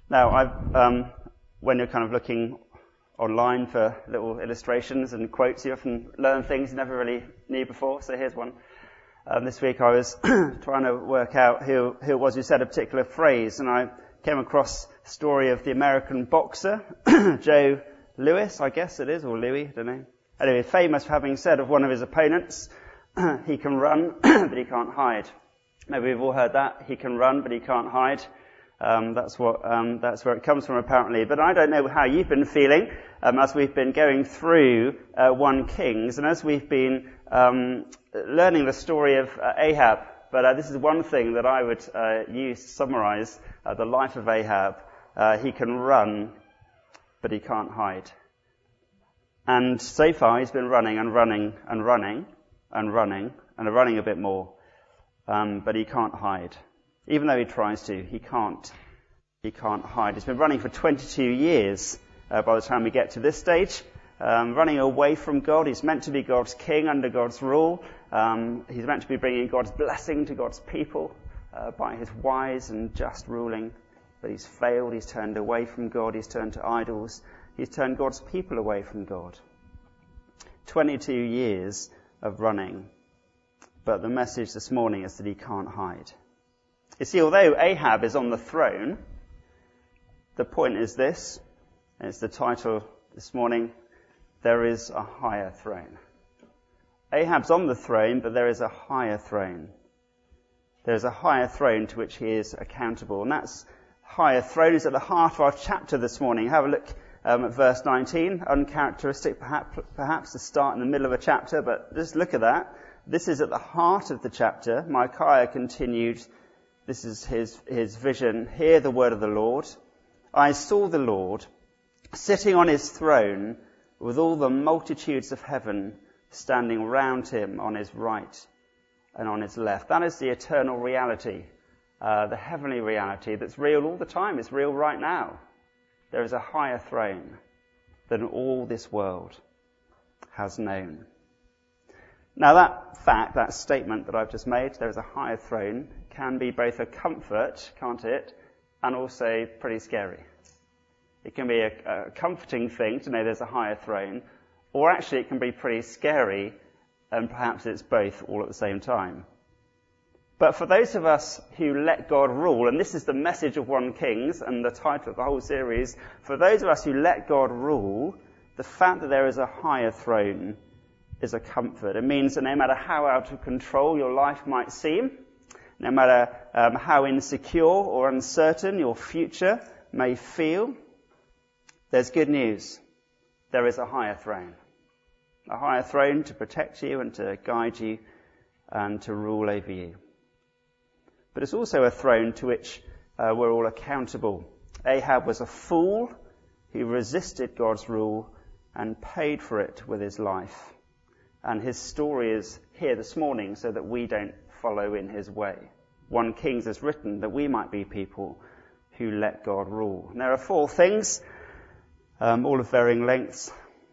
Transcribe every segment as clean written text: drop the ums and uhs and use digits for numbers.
Now, when you're kind of looking online for little illustrations and quotes, you often learn things you never really knew before. So here's one. This week I was trying to work out who it was who said a particular phrase, and I came across the story of the American boxer, Joe Louis, I guess it is, or Louis, I don't know. Anyway, famous for having said of one of his opponents, he can run, but he can't hide. Maybe we've all heard that. He can run, but he can't hide. That's where it comes from, apparently. But I don't know how you've been feeling as we've been going through 1 Kings, and as we've been learning the story of Ahab. But this is one thing that I would use to summarize the life of Ahab. He can run, but he can't hide. And so far, he's been running and running and running and running and running a bit more, but he can't hide. Even though he tries to, he can't hide. He's been running for 22 years by the time we get to this stage, running away from God. He's meant to be God's king under God's rule. He's meant to be bringing God's blessing to God's people by his wise and just ruling. But he's failed. He's turned away from God. He's turned to idols. He's turned God's people away from God. 22 years of running. But the message this morning is that he can't hide. You see, although Ahab is on the throne, the point is this, and it's the title this morning, there is a higher throne. Ahab's on the throne, but there is a higher throne. There is a higher throne to which he is accountable, and that higher throne is at the heart of our chapter this morning. Have a look at verse 19, uncharacteristic perhaps to start in the middle of a chapter, but just look at that. This is at the heart of the chapter. Micaiah continued. This is his vision. Hear the word of the Lord. I saw the Lord sitting on his throne with all the multitudes of heaven standing round him on his right and on his left. That is the eternal reality, the heavenly reality that's real all the time. It's real right now. There is a higher throne than all this world has known. Now that fact, that statement that I've just made, there is a higher throne, can be both a comfort, can't it, and also pretty scary. It can be a comforting thing to know there's a higher throne, or actually it can be pretty scary, and perhaps it's both all at the same time. But for those of us who let God rule, and this is the message of 1 Kings and the title of the whole series, for those of us who let God rule, the fact that there is a higher throne is a comfort. It means that no matter how out of control your life might seem, no matter how insecure or uncertain your future may feel, there's good news. There is a higher throne. A higher throne to protect you and to guide you and to rule over you. But it's also a throne to which we're all accountable. Ahab was a fool who resisted God's rule and paid for it with his life. And his story is here this morning so that we don't follow in his way. 1 Kings is written that we might be people who let God rule. And there are 4 things, all of varying lengths,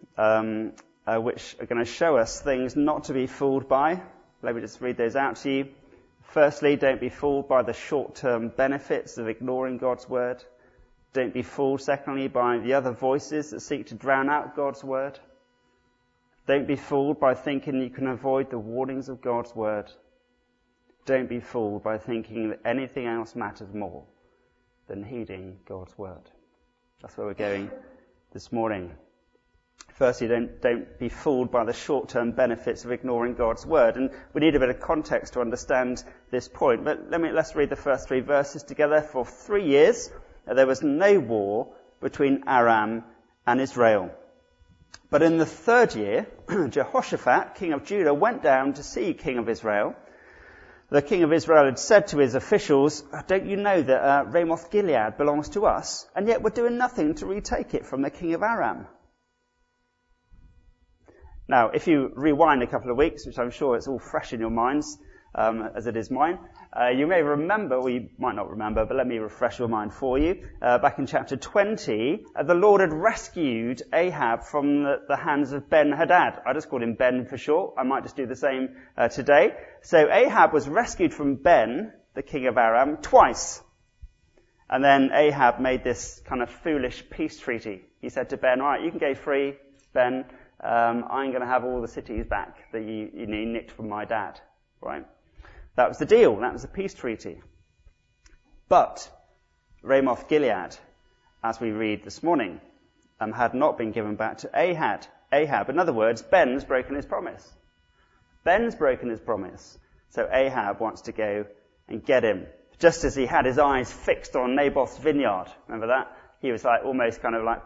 which are going to show us things not to be fooled by. Let me just read those out to you. Firstly, don't be fooled by the short-term benefits of ignoring God's word. Don't be fooled, secondly, by the other voices that seek to drown out God's word. Don't be fooled by thinking you can avoid the warnings of God's word. Don't be fooled by thinking that anything else matters more than heeding God's word. That's where we're going this morning. Firstly, don't be fooled by the short-term benefits of ignoring God's word. And we need a bit of context to understand this point. But let's read the first 3 verses together. For 3 years, there was no war between Aram and Israel. But in the 3rd year, Jehoshaphat, king of Judah, went down to see king of Israel. The king of Israel had said to his officials, don't you know that Ramoth Gilead belongs to us? And yet we're doing nothing to retake it from the king of Aram. Now, if you rewind a couple of weeks, which I'm sure it's all fresh in your minds, as it is mine, you may remember, or you might not remember, but let me refresh your mind for you. Back in chapter 20, the Lord had rescued Ahab from the hands of Ben-Hadad. I just called him Ben for short. I might just do the same today. So Ahab was rescued from Ben, the king of Aram, twice. And then Ahab made this kind of foolish peace treaty. He said to Ben, all right, you can go free, Ben. I'm going to have all the cities back that you nicked from my dad. Right? That was the deal. That was the peace treaty. But Ramoth Gilead, as we read this morning, had not been given back to Ahab. In other words, Ben's broken his promise. Ben's broken his promise. So Ahab wants to go and get him. Just as he had his eyes fixed on Naboth's vineyard. Remember that? He was like almost kind of like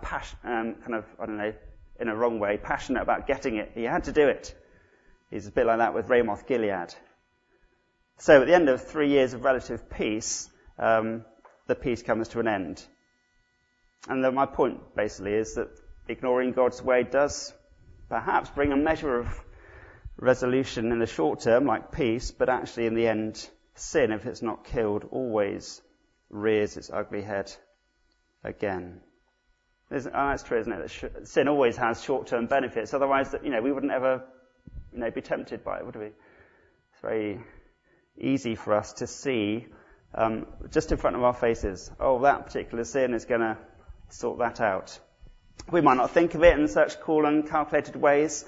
in a wrong way, passionate about getting it. He had to do it. He's a bit like that with Ramoth Gilead. So at the end of 3 years of relative peace, the peace comes to an end. And my point basically is that ignoring God's way does perhaps bring a measure of resolution in the short term, like peace, but actually in the end, sin, if it's not killed, always rears its ugly head again. That's true, isn't it? That sin always has short-term benefits. Otherwise, we wouldn't ever, be tempted by it, would we? It's very easy for us to see, just in front of our faces, that particular sin is going to sort that out. We might not think of it in such cool and calculated ways.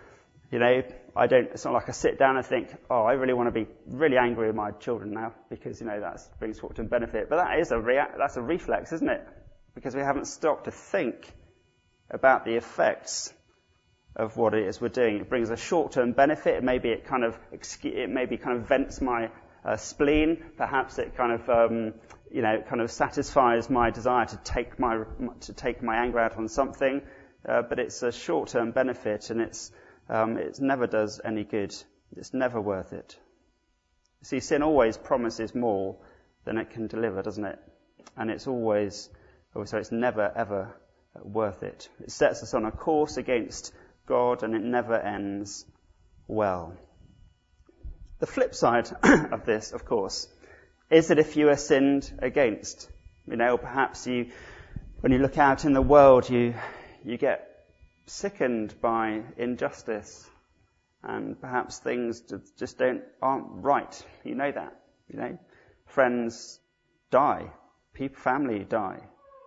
It's not like I sit down and think, I really want to be really angry with my children now because, that brings short-term benefit. But that's a reflex, isn't it? Because we haven't stopped to think about the effects of what it is we're doing. It brings a short-term benefit. Maybe it kind of vents my spleen. Perhaps it kind of satisfies my desire to take my anger out on something. But it's a short-term benefit, and it never does any good. It's never worth it. You see, sin always promises more than it can deliver, doesn't it? And it's never, ever worth it. It sets us on a course against God, and it never ends well. The flip side of this, of course, is that if you are sinned against, perhaps when you look out in the world, you get sickened by injustice, and perhaps things just aren't right. You know that. Friends die, family die.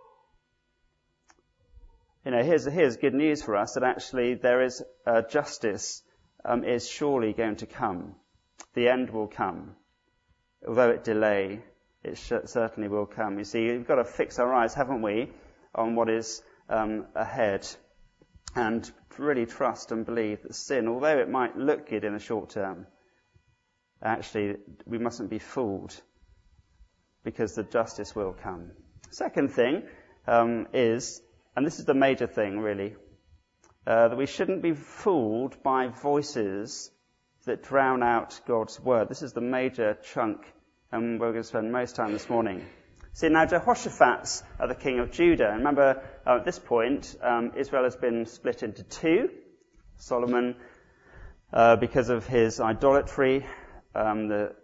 Here's good news for us, that actually there is justice is surely going to come. The end will come. Although it delay, it certainly will come. You see, we've got to fix our eyes, haven't we, on what is ahead, and really trust and believe that sin, although it might look good in the short term, actually we mustn't be fooled, because the justice will come. Second thing is, and this is the major thing really, that we shouldn't be fooled by voices that drown out God's word. This is the major chunk, and we're going to spend most time this morning. See, now Jehoshaphat's the king of Judah. And remember, at this point, Israel has been split into two. Solomon, because of his idolatry, the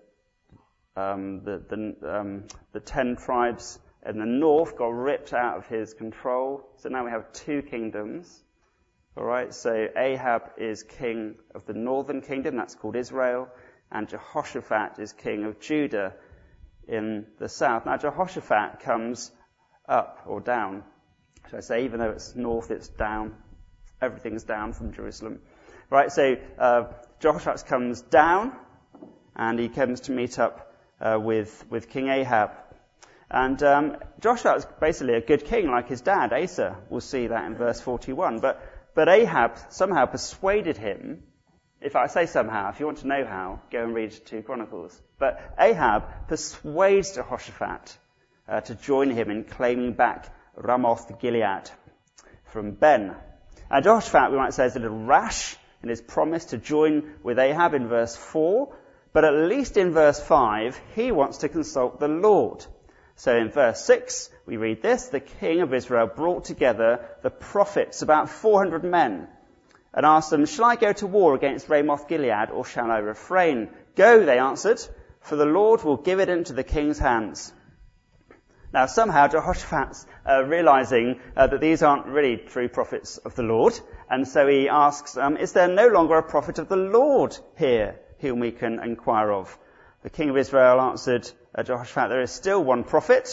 10 tribes in the north got ripped out of his control. So now we have two kingdoms. All right, so Ahab is king of the northern kingdom, that's called Israel, and Jehoshaphat is king of Judah in the south. Now Jehoshaphat comes up or down. Should I say, even though it's north, it's down. Everything's down from Jerusalem. Right, so Jehoshaphat comes down, and he comes to meet up with King Ahab. And Jehoshaphat is basically a good king, like his dad, Asa. We'll see that in verse 41. But Ahab somehow persuaded him. If I say somehow, if you want to know how, go and read 2 Chronicles. But Ahab persuades Jehoshaphat to join him in claiming back Ramoth Gilead from Ben. And Jehoshaphat, we might say, is a little rash in his promise to join with Ahab in verse 4. But at least in verse 5, he wants to consult the Lord. So in verse 6, we read this: the king of Israel brought together the prophets, about 400 men, and asked them, shall I go to war against Ramoth Gilead, or shall I refrain? Go, they answered, for the Lord will give it into the king's hands. Now somehow Jehoshaphat's realizing that these aren't really true prophets of the Lord, and so he asks, is there no longer a prophet of the Lord here whom we can inquire of? The king of Israel answered Jehoshaphat, there is still one prophet,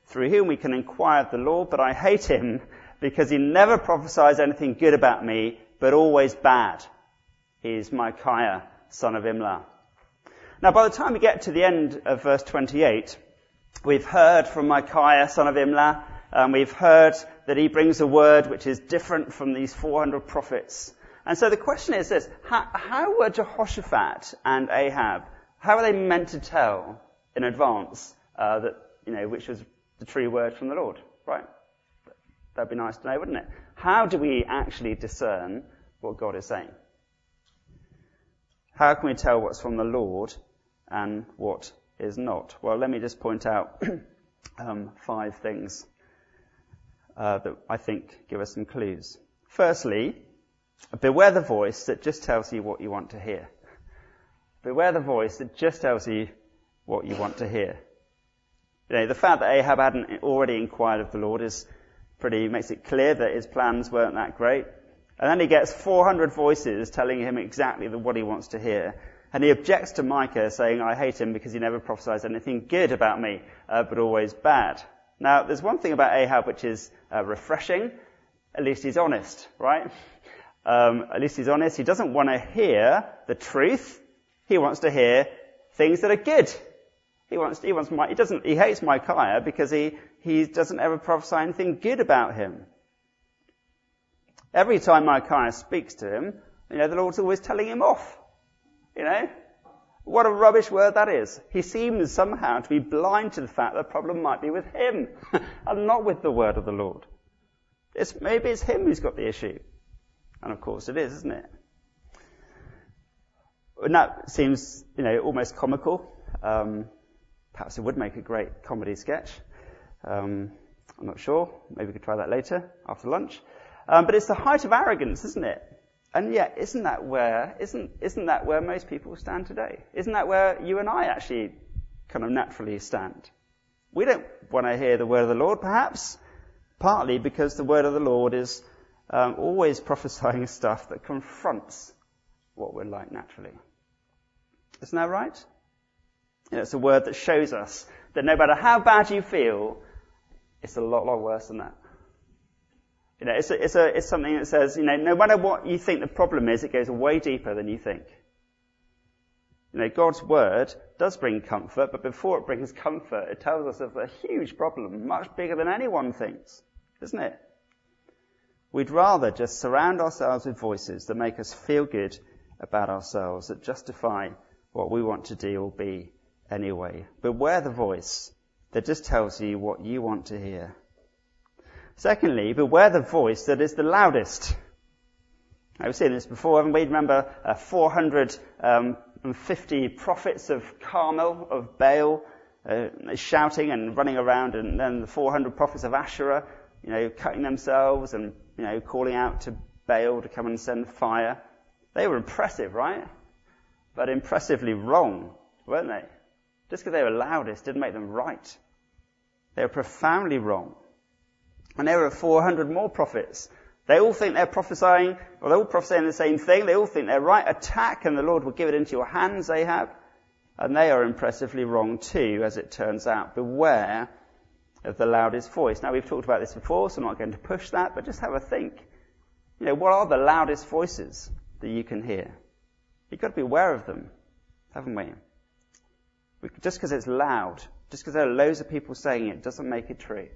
through whom we can inquire of the Lord, but I hate him because he never prophesies anything good about me, but always bad. He is Micaiah, son of Imlah. Now, by the time we get to the end of verse 28, we've heard from Micaiah, son of Imlah, and we've heard that he brings a word which is different from these 400 prophets. And so the question is this: how were Jehoshaphat and Ahab, how are they meant to tell in advance which was the true word from the Lord? Right? That'd be nice to know, wouldn't it? How do we actually discern what God is saying? How can we tell what's from the Lord and what is not? Well, let me just point out 5 things that I think give us some clues. Firstly, beware the voice that just tells you what you want to hear. Beware the voice that just tells you what you want to hear. The fact that Ahab hadn't already inquired of the Lord makes it clear that his plans weren't that great. And then he gets 400 voices telling him exactly what he wants to hear. And he objects to Micah, saying, I hate him because he never prophesies anything good about me, but always bad. Now, there's one thing about Ahab which is refreshing. At least he's honest, right? At least he's honest. He doesn't want to hear the truth. He wants to hear things that are good. He hates Micaiah because he doesn't ever prophesy anything good about him. Every time Micaiah speaks to him, the Lord's always telling him off. What a rubbish word that is. He seems somehow to be blind to the fact that the problem might be with him and not with the word of the Lord. Maybe it's him who's got the issue. And of course it is, isn't it? And that seems, almost comical. Perhaps it would make a great comedy sketch. I'm not sure. Maybe we could try that later, after lunch. But it's the height of arrogance, isn't it? And yet, isn't that where most people stand today? Isn't that where you and I actually kind of naturally stand? We don't want to hear the word of the Lord, perhaps, partly because the word of the Lord is always prophesying stuff that confronts what we're like naturally. Isn't that right? It's a word that shows us that no matter how bad you feel, it's a lot worse than that. It's something that says, no matter what you think the problem is, it goes way deeper than you think. God's word does bring comfort, but before it brings comfort, it tells us of a huge problem, much bigger than anyone thinks, isn't it? We'd rather just surround ourselves with voices that make us feel good about ourselves, that justify what we want to do or be anyway. Beware the voice that just tells you what you want to hear. Secondly, beware the voice that is the loudest. I've seen this before, haven't we? Remember 450 prophets of Carmel, of Baal, shouting and running around, and then the 400 prophets of Asherah, cutting themselves and, calling out to Baal to come and send fire. They were impressive, right? But impressively wrong, weren't they? Just because they were loudest didn't make them right. They were profoundly wrong. And there were 400 more prophets. They all think they're prophesying, or they're all prophesying the same thing. They all think they're right. Attack and the Lord will give it into your hands, Ahab. And they are impressively wrong too, as it turns out. Beware of the loudest voice. Now, we've talked about this before, so I'm not going to push that, but just have a think. What are the loudest voices that you can hear? You've got to be aware of them, haven't we? Just because it's loud, just because there are loads of people saying it, doesn't make it true.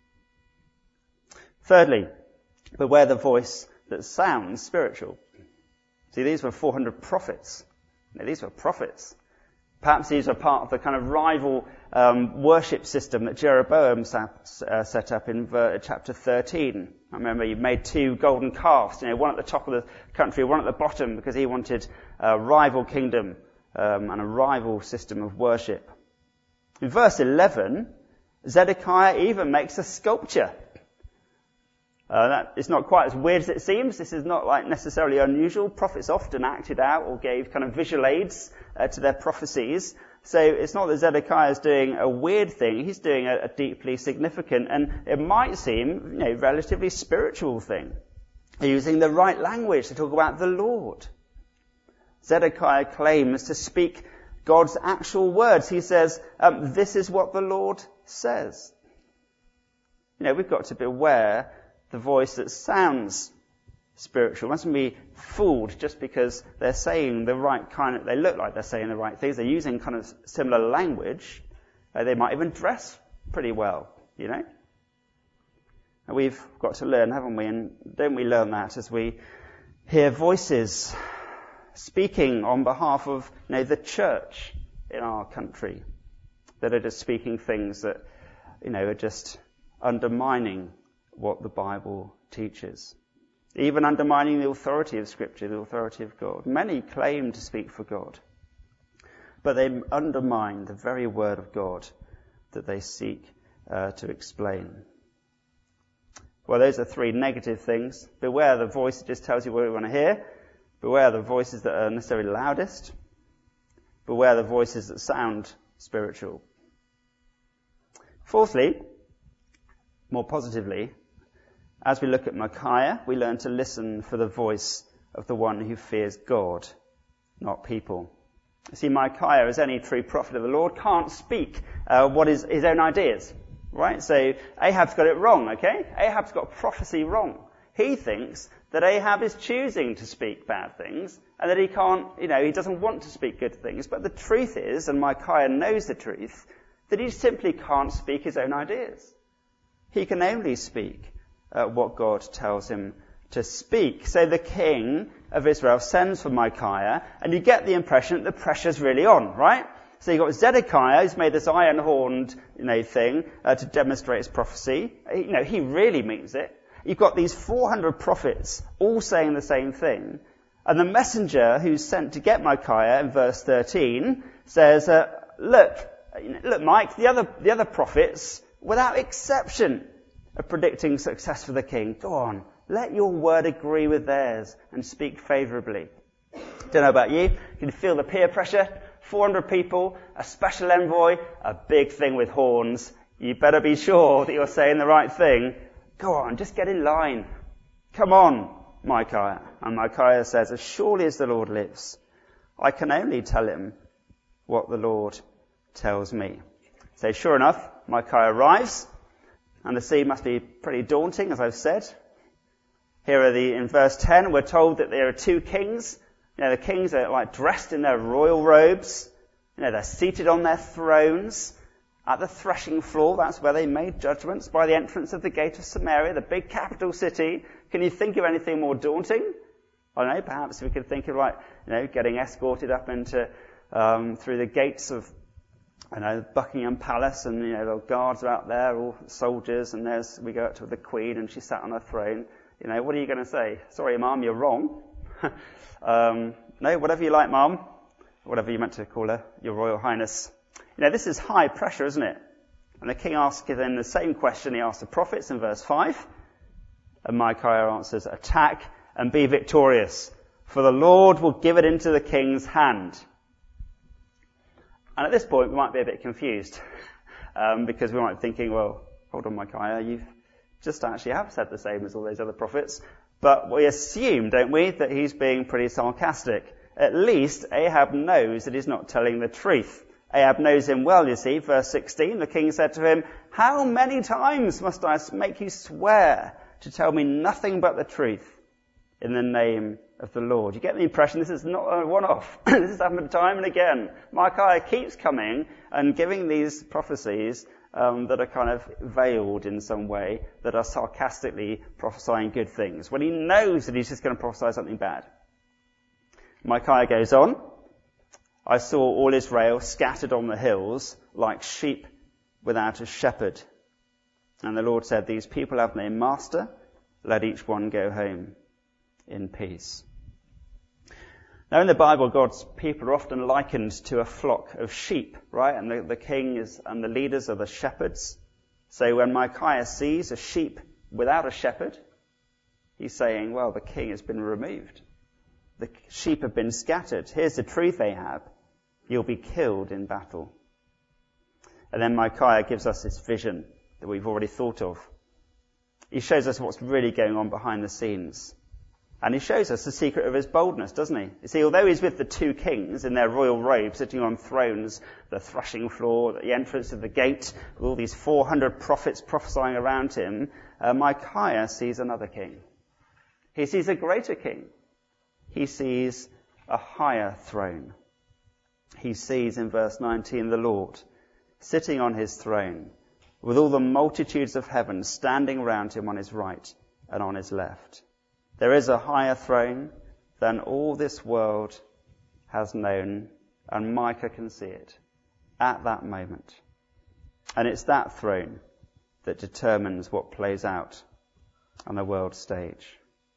Thirdly, beware the voice that sounds spiritual. See, these were 400 prophets. These were prophets. Perhaps these are part of the kind of rival worship system that Jeroboam set up in chapter 13. I remember he made 2 golden calves, one at the top of the country, one at the bottom, because he wanted a rival kingdom and a rival system of worship. In verse 11, Zedekiah even makes a sculpture. It's not quite as weird as it seems. This is not necessarily unusual. Prophets often acted out or gave kind of visual aids to their prophecies. So it's not that Zedekiah is doing a weird thing. He's doing a deeply significant, and it might seem, relatively spiritual thing. Using the right language to talk about the Lord. Zedekiah claims to speak God's actual words. He says, this is what the Lord says. we've got to beware the voice that sounds spiritual. We mustn't be fooled just because they're saying the right kind of, they look like they're saying the right things. They're using kind of similar language. They might even dress pretty well, And we've got to learn, haven't we? And don't we learn that as we hear voices speaking on behalf of, the church in our country that are just speaking things that, are just undermining what the Bible teaches. Even undermining the authority of Scripture, the authority of God. Many claim to speak for God, but they undermine the very word of God that they seek to explain. Well, those are three negative things. Beware the voice that just tells you what we want to hear. Beware the voices that are necessarily loudest. Beware the voices that sound spiritual. Fourthly, more positively, as we look at Micaiah, we learn to listen for the voice of the one who fears God, not people. You see, Micaiah, as any true prophet of the Lord, can't speak what is his own ideas, right? So Ahab's got it wrong, okay? Ahab's got prophecy wrong. He thinks that Ahab is choosing to speak bad things and that he can't, he doesn't want to speak good things. But the truth is, and Micaiah knows the truth, that he simply can't speak his own ideas. He can only speak what God tells him to speak. So the king of Israel sends for Micaiah, and you get the impression that the pressure's really on, right? So you've got Zedekiah, who's made this iron-horned, thing to demonstrate his prophecy. He really means it. You've got these 400 prophets all saying the same thing. And the messenger who's sent to get Micaiah in verse 13 says, look, Mike, the other prophets, without exception, are predicting success for the king. Go on, let your word agree with theirs and speak favourably. Don't know about you. You can feel the peer pressure. 400 people, a special envoy, a big thing with horns. You better be sure that you're saying the right thing. Go on, just get in line. Come on, Micaiah. And Micaiah says, as surely as the Lord lives, I can only tell him what the Lord tells me. So sure enough, Micaiah arrives. And the scene must be pretty daunting, as I've said. Here in verse 10, we're told that there are two kings. The kings are dressed in their royal robes. They're seated on their thrones at the threshing floor. That's where they made judgments by the entrance of the gate of Samaria, the big capital city. Can you think of anything more daunting? I don't know, perhaps we could think of getting escorted up into, through the gates of Buckingham Palace, and the guards are out there, all soldiers, and we go up to the Queen, and she's sat on her throne. What are you going to say? Sorry, Mum, you're wrong. No, whatever you like, Mum. Whatever you meant to call her, Your Royal Highness. This is high pressure, isn't it? And the king asks then the same question he asked the prophets in verse 5. And Micaiah answers, attack and be victorious, for the Lord will give it into the king's hand. And at this point, we might be a bit confused, because we might be thinking, well, hold on, Micaiah, you just actually have said the same as all those other prophets. But we assume, don't we, that he's being pretty sarcastic. At least Ahab knows that he's not telling the truth. Ahab knows him well, you see. Verse 16, the king said to him, how many times must I make you swear to tell me nothing but the truth in the name of the Lord? You get the impression this is not a one-off. This has happened time and again. Micaiah keeps coming and giving these prophecies that are kind of veiled in some way, that are sarcastically prophesying good things, when he knows that he's just going to prophesy something bad. Micaiah goes on, I saw all Israel scattered on the hills like sheep without a shepherd. And the Lord said, these people have no master, let each one go home in peace. Now in the Bible, God's people are often likened to a flock of sheep, right? And the king and the leaders are the shepherds. So when Micaiah sees a sheep without a shepherd, he's saying, well, the king has been removed. The sheep have been scattered. Here's the truth, Ahab. You'll be killed in battle. And then Micaiah gives us this vision that we've already thought of. He shows us what's really going on behind the scenes. And he shows us the secret of his boldness, doesn't he? You see, although he's with the two kings in their royal robes, sitting on thrones, the threshing floor, the entrance of the gate, with all these 400 prophets prophesying around him, Micaiah sees another king. He sees a greater king. He sees a higher throne. He sees in verse 19 the Lord sitting on his throne, with all the multitudes of heaven standing round him on his right and on his left. There is a higher throne than all this world has known, and Micah can see it at that moment. And it's that throne that determines what plays out on the world stage.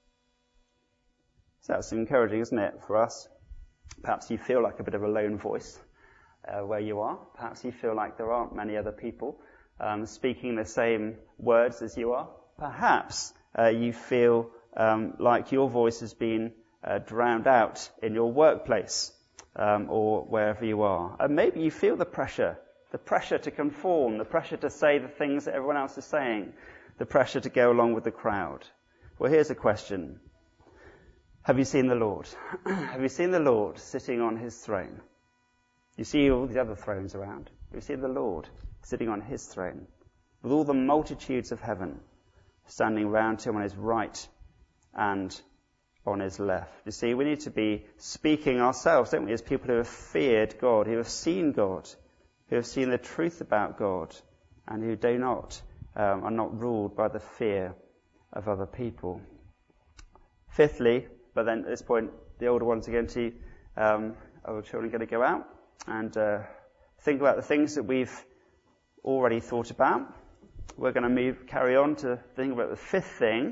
So that's encouraging, isn't it, for us? Perhaps you feel like a bit of a lone voice where you are. Perhaps you feel like there aren't many other people speaking the same words as you are. Perhaps you feel like your voice has been drowned out in your workplace or wherever you are. And maybe you feel the pressure to conform, the pressure to say the things that everyone else is saying, the pressure to go along with the crowd. Well, here's a question. Have you seen the Lord? Have you seen the Lord sitting on his throne? You see all the other thrones around. Have you seen the Lord sitting on his throne, with all the multitudes of heaven standing round him on his right and on his left? You see, we need to be speaking ourselves, don't we, as people who have feared God, who have seen God, who have seen the truth about God, and who do not, are not ruled by the fear of other people. Fifthly, but then at this point, the older ones are going to, older children are going to go out and think about the things that we've already thought about. We're going to carry on to think about the fifth thing.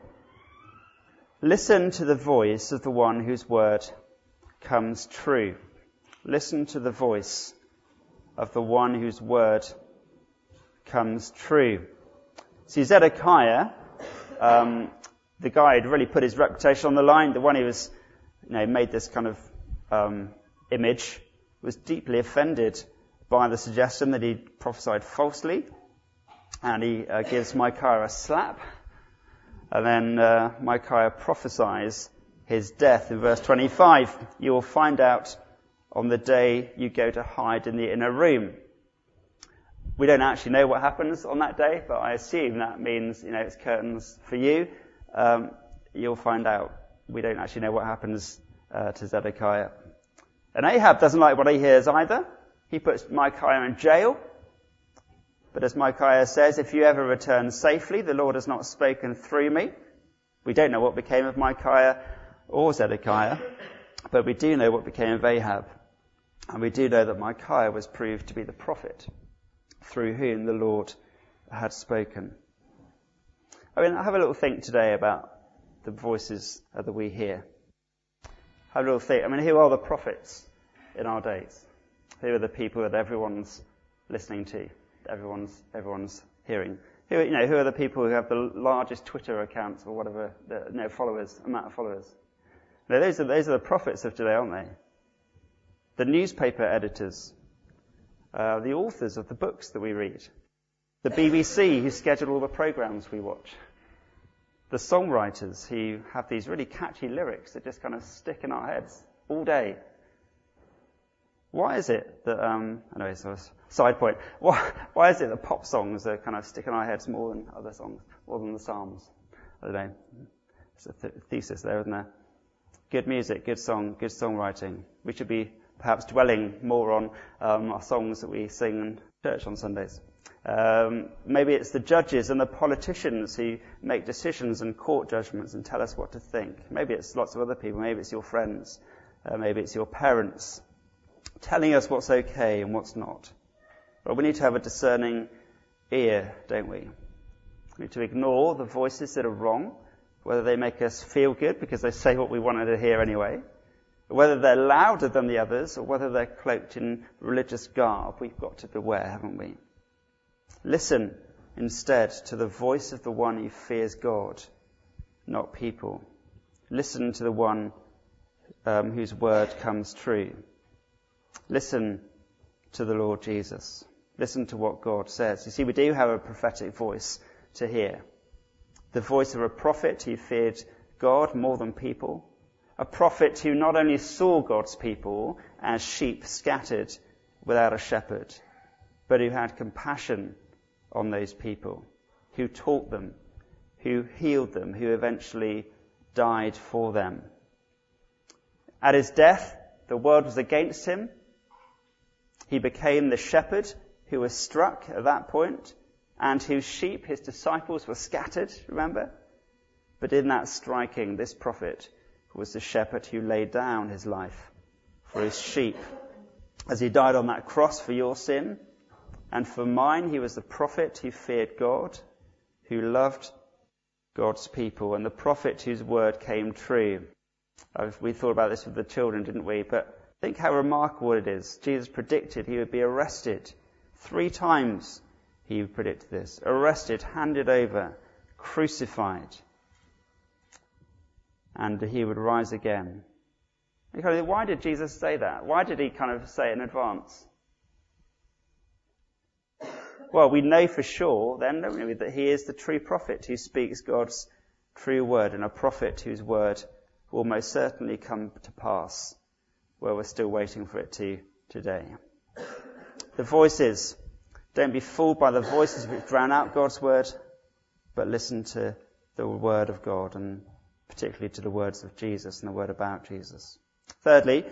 Listen to the voice of the one whose word comes true. Listen to the voice of the one whose word comes true. See, Zedekiah, the guy who'd really put his reputation on the line, the one who was, made this kind of image, was deeply offended by the suggestion that he prophesied falsely, and he gives Micaiah a slap, and then Micaiah prophesies his death in verse 25. You will find out on the day you go to hide in the inner room. We don't actually know what happens on that day, but I assume that means, it's curtains for you. You'll find out. We don't actually know what happens to Zedekiah. And Ahab doesn't like what he hears either. He puts Micaiah in jail. But as Micaiah says, if you ever return safely, the Lord has not spoken through me. We don't know what became of Micaiah or Zedekiah, but we do know what became of Ahab. And we do know that Micaiah was proved to be the prophet through whom the Lord had spoken. I have a little think today about the voices that we hear. Have a little think. Who are the prophets in our days? Who are the people that everyone's listening to? Everyone's hearing. Who are the people who have the largest Twitter accounts or whatever, amount of followers? Those are the prophets of today, aren't they? The newspaper editors, the authors of the books that we read, the BBC who schedule all the programs we watch, the songwriters who have these really catchy lyrics that just kind of stick in our heads all day. Why is it that, anyway, so a side point, why is it that pop songs are kind of stick in our heads more than other songs, more than the Psalms? I don't know. It's a thesis there, isn't there? Good music, good song, good songwriting. We should be perhaps dwelling more on our songs that we sing in church on Sundays. Maybe it's the judges and the politicians who make decisions and court judgments and tell us what to think. Maybe it's lots of other people. Maybe it's your friends. Maybe it's your parents telling us what's okay and what's not. But we need to have a discerning ear, don't we? We need to ignore the voices that are wrong, whether they make us feel good because they say what we wanted to hear anyway, whether they're louder than the others, or whether they're cloaked in religious garb. We've got to beware, haven't we? Listen instead to the voice of the one who fears God, not people. Listen to the one whose word comes true. Listen to the Lord Jesus. Listen to what God says. You see, we do have a prophetic voice to hear. The voice of a prophet who feared God more than people. A prophet who not only saw God's people as sheep scattered without a shepherd, but who had compassion on those people, who taught them, who healed them, who eventually died for them. At his death, the world was against him. He became the shepherd who was struck at that point, and whose sheep, his disciples, were scattered, remember? But in that striking, this prophet was the shepherd who laid down his life for his sheep. As he died on that cross for your sin and for mine, he was the prophet who feared God, who loved God's people, and the prophet whose word came true. We thought about this with the children, didn't we? But think how remarkable it is. Jesus predicted he would be arrested. 3 times he predicted this. Arrested, handed over, crucified. And he would rise again. Why did Jesus say that? Why did he kind of say it in advance? Well, we know for sure then, don't we, that he is the true prophet who speaks God's true word, and a prophet whose word will most certainly come to pass, where we're still waiting for it to today. The voices. Don't be fooled by the voices which drown out God's word, but listen to the word of God, and particularly to the words of Jesus and the word about Jesus. Thirdly,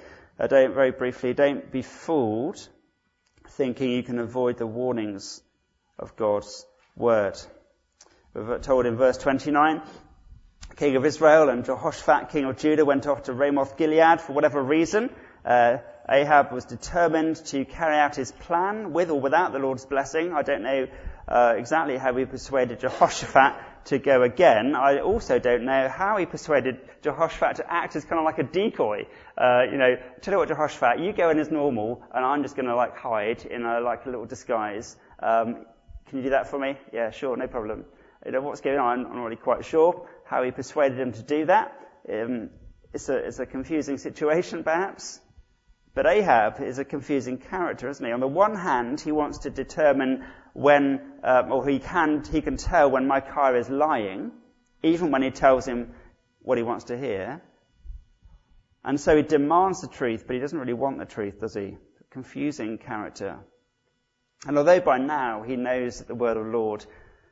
don't be fooled thinking you can avoid the warnings of God's word. We're told in verse 29, King of Israel and Jehoshaphat, king of Judah, went off to Ramoth Gilead for whatever reason. Ahab was determined to carry out his plan with or without the Lord's blessing. I don't know exactly how he persuaded Jehoshaphat to go again. I also don't know how he persuaded Jehoshaphat to act as kind of like a decoy. Tell you what, Jehoshaphat, you go in as normal, and I'm just going to hide in a little disguise. Can you do that for me? Yeah, sure, no problem. What's going on? I'm not really quite sure how he persuaded him to do that. It's a confusing situation, perhaps. But Ahab is a confusing character, isn't he? On the one hand, he wants to determine when, or he can tell when Micaiah is lying, even when he tells him what he wants to hear. And so he demands the truth, but he doesn't really want the truth, does he? Confusing character. And although by now he knows that the word of the Lord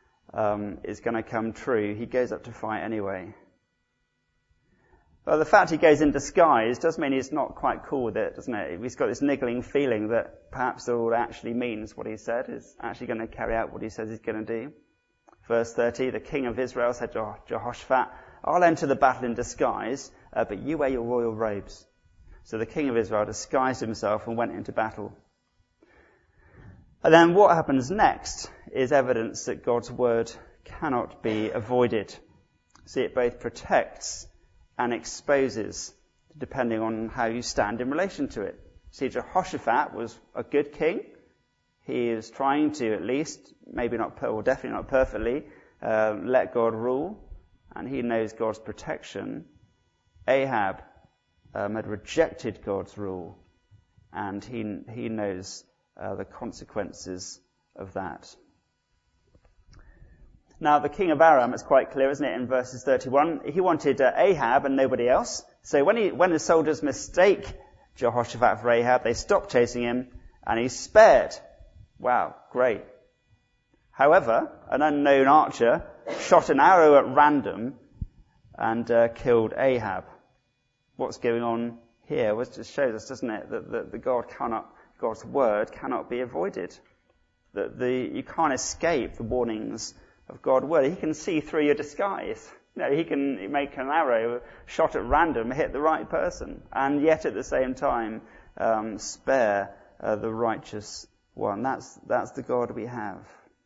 is going to come true, he goes up to fight anyway. Well, the fact he goes in disguise does mean he's not quite cool with it, doesn't it? He's got this niggling feeling that perhaps the Lord actually means what he said, is actually going to carry out what he says he's going to do. Verse 30, the king of Israel said to Jehoshaphat, I'll enter the battle in disguise, but you wear your royal robes. So the king of Israel disguised himself and went into battle. And then what happens next is evidence that God's word cannot be avoided. See, it both protects and exposes, depending on how you stand in relation to it. See, Jehoshaphat was a good king. He is trying to, at least, maybe not, or definitely not perfectly, let God rule, and he knows God's protection. Ahab had rejected God's rule, and he knows the consequences of that. Now, the king of Aram, it's quite clear, isn't it, in verses 31, he wanted Ahab and nobody else. So when the soldiers mistake Jehoshaphat for Ahab, they stop chasing him, and he's spared. Wow, great. However, an unknown archer shot an arrow at random and killed Ahab. What's going on here? Well, it just shows us, doesn't it, that God's word cannot be avoided. That you can't escape the warnings of God's word. He can see through your disguise. He can make an arrow shot at random hit the right person, and yet at the same time spare the righteous one. That's the God we have.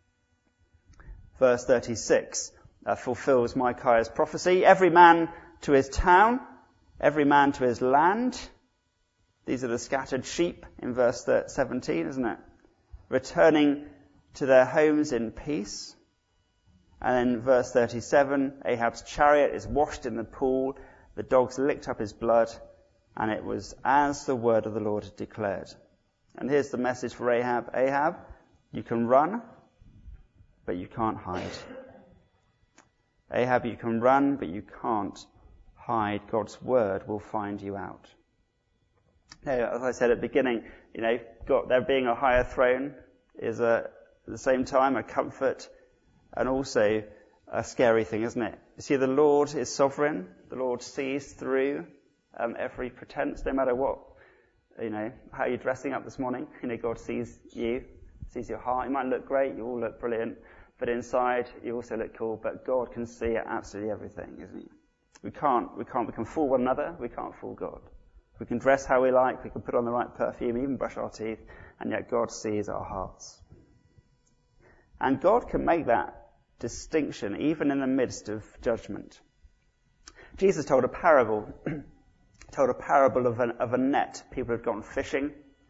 Verse 36 fulfills Micaiah's prophecy. Every man to his town, every man to his land. These are the scattered sheep in verse 17, isn't it? Returning to their homes in peace. And then verse 37, Ahab's chariot is washed in the pool, the dogs licked up his blood, and it was as the word of the Lord had declared. And here's the message for Ahab. Ahab, you can run, but you can't hide. Ahab, you can run, but you can't hide, God's word will find you out. Now, as I said at the beginning, God, there being a higher throne is at the same time a comfort and also a scary thing, isn't it? You see, the Lord is sovereign. The Lord sees through every pretense, no matter what, how you're dressing up this morning. God sees you, sees your heart. You might look great, you all look brilliant, but inside you also look cool. But God can see absolutely everything, isn't he? We can fool one another. We can't fool God. We can dress how we like. We can put on the right perfume, even brush our teeth, and yet God sees our hearts. And God can make that distinction even in the midst of judgment. Jesus told a parable of a net. People had gone fishing.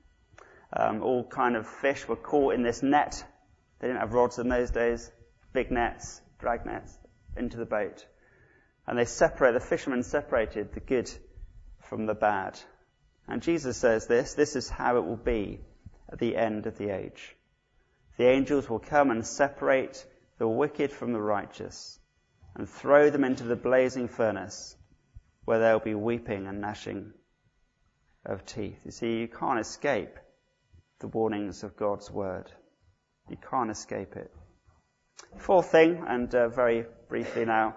All kind of fish were caught in this net. They didn't have rods in those days. Big nets, drag nets, into the boat. And the fishermen separated the good from the bad. And Jesus says this is how it will be at the end of the age. The angels will come and separate the wicked from the righteous and throw them into the blazing furnace where there will be weeping and gnashing of teeth. You see, you can't escape the warnings of God's word. You can't escape it. Fourth thing, and very briefly now,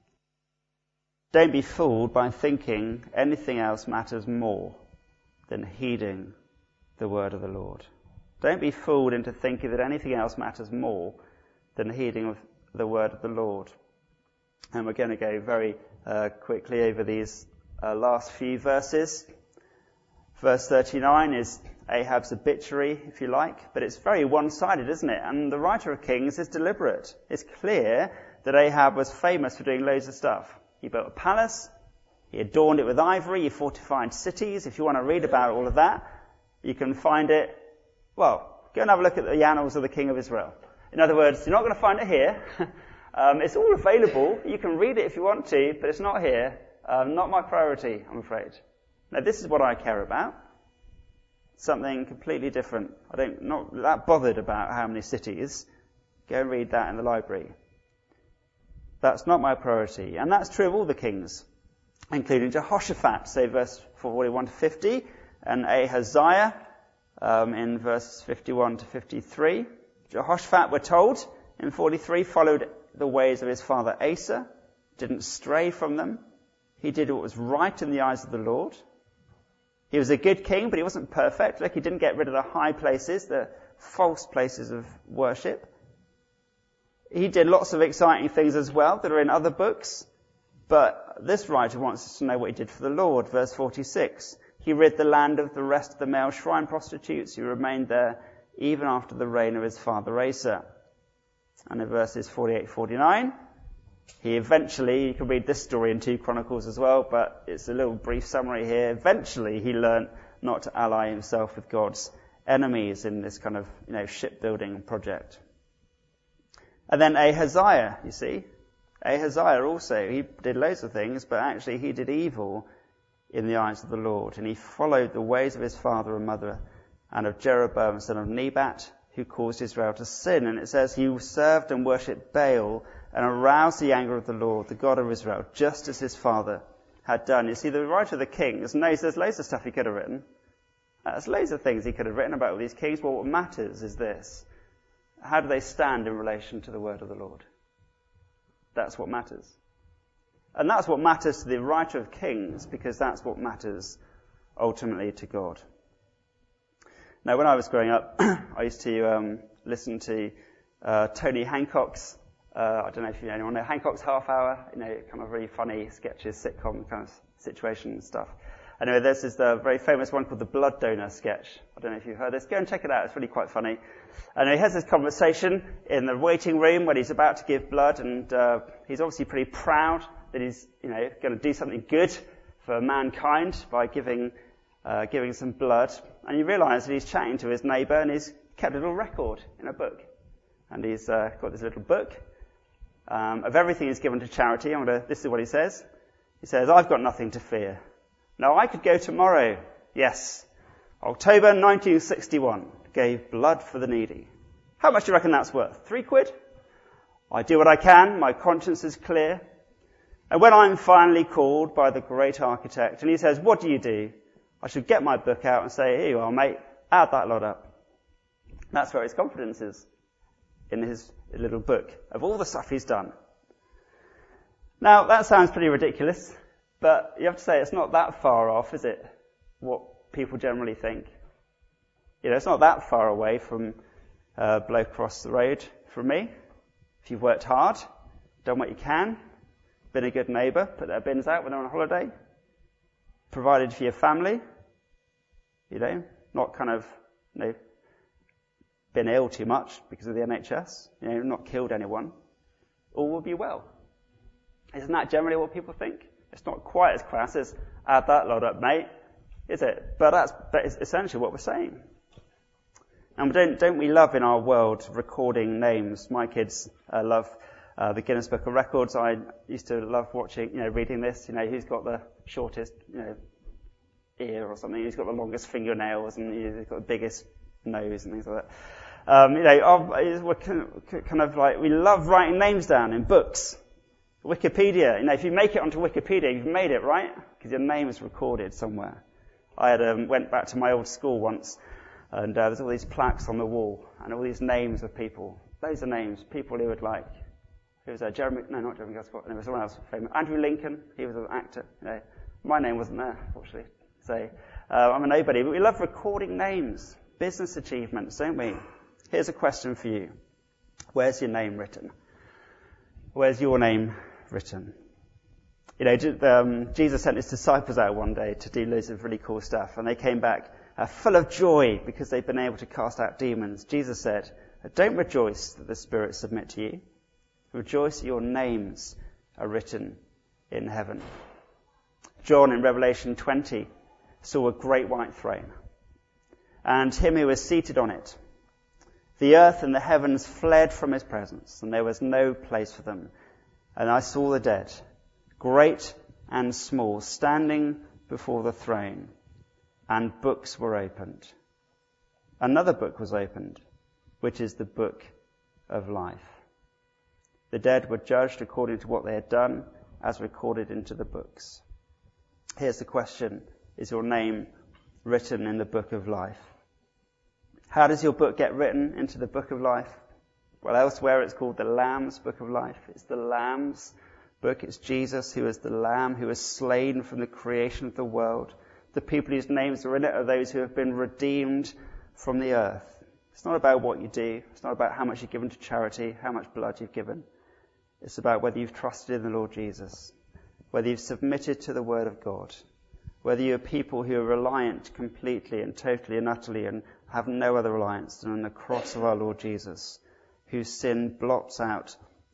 don't be fooled by thinking anything else matters more than heeding the word of the Lord. Don't be fooled into thinking that anything else matters more than heeding of the word of the Lord. And we're going to go very quickly over these last few verses. Verse 39 is Ahab's obituary, if you like, but it's very one-sided, isn't it? And the writer of Kings is deliberate. It's clear that Ahab was famous for doing loads of stuff. He built a palace, he adorned it with ivory, he fortified cities. If you want to read about all of that, you can find it. Well, go and have a look at the annals of the king of Israel. In other words, you're not going to find it here. It's all available. You can read it if you want to, but it's not here. Not my priority, I'm afraid. Now, this is what I care about. Something completely different. Not that bothered about how many cities. Go and read that in the library. That's not my priority. And that's true of all the kings, including Jehoshaphat, say verse 41 to 50, and Ahaziah in verses 51 to 53. Jehoshaphat, we're told, in 43, followed the ways of his father Asa, didn't stray from them. He did what was right in the eyes of the Lord. He was a good king, but he wasn't perfect. Look, he didn't get rid of the high places, the false places of worship. He did lots of exciting things as well that are in other books, but this writer wants us to know what he did for the Lord. Verse 46, he rid the land of the rest of the male shrine prostitutes who remained there even after the reign of his father Asa. And in verses 48-49, he eventually, you can read this story in 2 Chronicles as well, but it's a little brief summary here. Eventually he learnt not to ally himself with God's enemies in this kind of, shipbuilding project. And then Ahaziah, you see. Ahaziah also, he did loads of things, but actually he did evil in the eyes of the Lord. And he followed the ways of his father and mother and of Jeroboam, son of Nebat, who caused Israel to sin. And it says he served and worshipped Baal and aroused the anger of the Lord, the God of Israel, just as his father had done. You see, the writer of the Kings knows there's loads of stuff he could have written. There's loads of things he could have written about all these kings. Well, what matters is this. How do they stand in relation to the word of the Lord? That's what matters. And that's what matters to the writer of Kings, because that's what matters ultimately to God. Now, when I was growing up, I used to listen to Tony Hancock's, I don't know if anyone know Hancock's Half Hour, kind of really funny sketches, sitcom kind of situation and stuff. Anyway, this is the very famous one called the Blood Donor sketch. I don't know if you've heard this. Go and check it out. It's really quite funny. And he has this conversation in the waiting room when he's about to give blood, and he's obviously pretty proud that he's, going to do something good for mankind by giving some blood. And you realise that he's chatting to his neighbour, and he's kept a little record in a book. And he's got this little book of everything he's given to charity. This is what he says. He says, "I've got nothing to fear. Now, I could go tomorrow. Yes, October 1961, gave blood for the needy. How much do you reckon that's worth? £3? I do what I can. My conscience is clear. And when I'm finally called by the great architect and he says, what do you do? I should get my book out and say, here you are, mate, add that lot up. That's where his confidence is, in his little book of all the stuff he's done. Now, that sounds pretty ridiculous, but you have to say it's not that far off, is it? What people generally think. It's not that far away from a bloke across the road from me. If you've worked hard, done what you can, been a good neighbour, put their bins out when they're on holiday, provided for your family, not kind of, been ill too much because of the NHS, not killed anyone, all will be well. Isn't that generally what people think? It's not quite as crass as add that lot up, mate, is it? But it's essentially what we're saying. And don't we love in our world recording names? My kids love the Guinness Book of Records. I used to love watching, reading this. Who's got the shortest, ear or something? Who's got the longest fingernails and who's got the biggest nose and things like that. We're kind of like we love writing names down in books. Wikipedia. If you make it onto Wikipedia, you've made it, right? Because your name is recorded somewhere. I went back to my old school once. And there's all these plaques on the wall, and all these names of people. Those are names, people who would like. Who was there? Not Jeremy Scott. There was someone else famous. Andrew Lincoln, he was an actor. My name wasn't there, fortunately. So I'm a nobody. But we love recording names, business achievements, don't we? Here's a question for you. Where's your name written? Where's your name written? Jesus sent his disciples out one day to do loads of really cool stuff, and they came back full of joy because they've been able to cast out demons. Jesus said, don't rejoice that the spirits submit to you. Rejoice that your names are written in heaven. John in Revelation 20 saw a great white throne and him who was seated on it. The earth and the heavens fled from his presence, and there was no place for them. And I saw the dead, great and small, standing before the throne. And books were opened. Another book was opened, which is the book of life. The dead were judged according to what they had done, as recorded into the books. Here's the question. Is your name written in the book of life? How does your book get written into the book of life? Well, elsewhere it's called the Lamb's book of life. It's the Lamb's book. It's Jesus who is the Lamb who was slain from the creation of the world. The people whose names are in it are those who have been redeemed from the earth. It's not about what you do. It's not about how much you've given to charity, how much blood you've given. It's about whether you've trusted in the Lord Jesus, whether you've submitted to the Word of God, whether you're people who are reliant completely and totally and utterly and have no other reliance than on the cross of our Lord Jesus, whose sin blots out,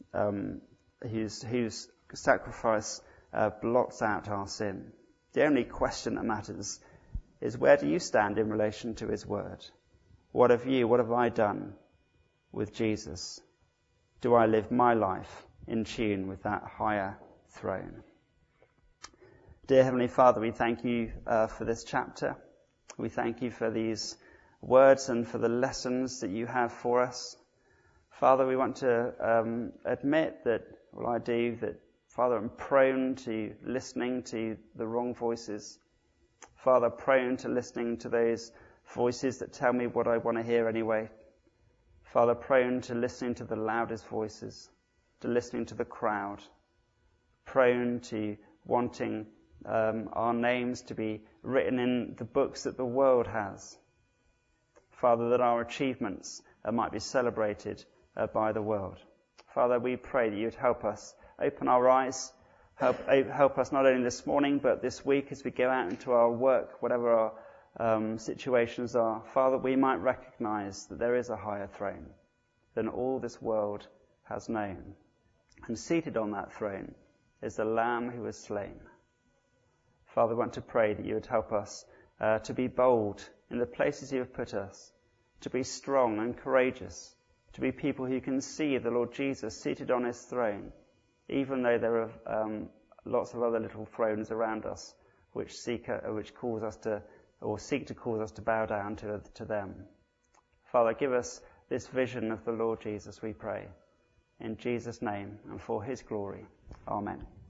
whose sacrifice blots out our sin. The only question that matters is, where do you stand in relation to his word? What have I done with Jesus? Do I live my life in tune with that higher throne? Dear Heavenly Father, we thank you for this chapter. We thank you for these words and for the lessons that you have for us. Father, we want to admit that, Father, I'm prone to listening to the wrong voices. Father, prone to listening to those voices that tell me what I want to hear anyway. Father, prone to listening to the loudest voices, to listening to the crowd. Prone to wanting our names to be written in the books that the world has. Father, that our achievements might be celebrated by the world. Father, we pray that you would help us open our eyes, help us not only this morning, but this week as we go out into our work, whatever our situations are. Father, we might recognize that there is a higher throne than all this world has known. And seated on that throne is the Lamb who was slain. Father, we want to pray that you would help us to be bold in the places you have put us, to be strong and courageous, to be people who can see the Lord Jesus seated on his throne, even though there are lots of other little thrones around us which seek to cause us to bow down to them. Father, give us this vision of the Lord Jesus, we pray. In Jesus' name and for his glory. Amen.